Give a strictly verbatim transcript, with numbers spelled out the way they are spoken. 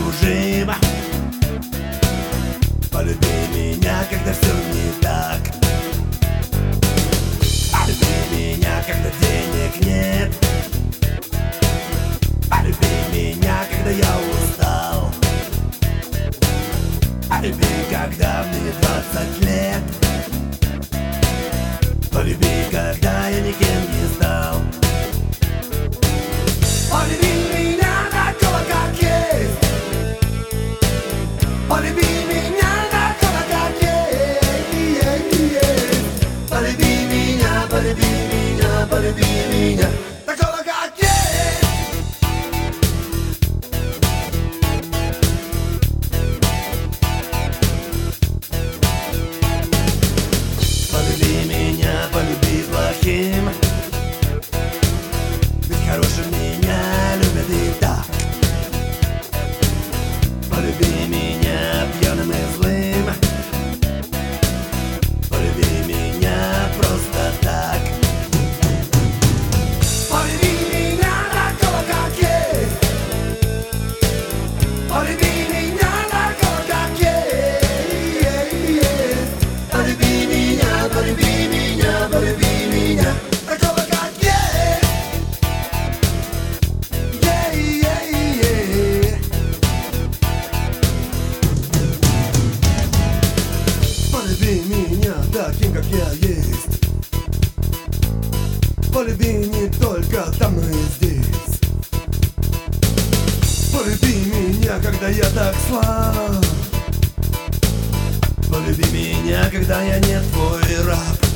недостижимо. Полюби меня, когда все не так. Полюби меня, когда денег нет. Полюби меня, когда я устал. Полюби, когда мне двадцать лет. Полюби, когда я никем не стал. Полюби меня такого, как есть. Полюби меня такого, как есть. Полюби меня, полюби меня, полюби меня такого, как есть. Полюби меня, полюби плохим. Ведь хорошим меня любят и так. Полюби меня пьяным и злым. Полюби меня просто так. Полюби меня такого, как есть. Полюби меня такого, как есть. Полюби меня, полюби меня, полюби меня такого, как есть. Yeah-yeah-yeah. Полюби меня таким, как я есть. Полюби не только там, но и здесь. Полюби меня, когда я так слаб. Полюби меня, когда я не твой раб.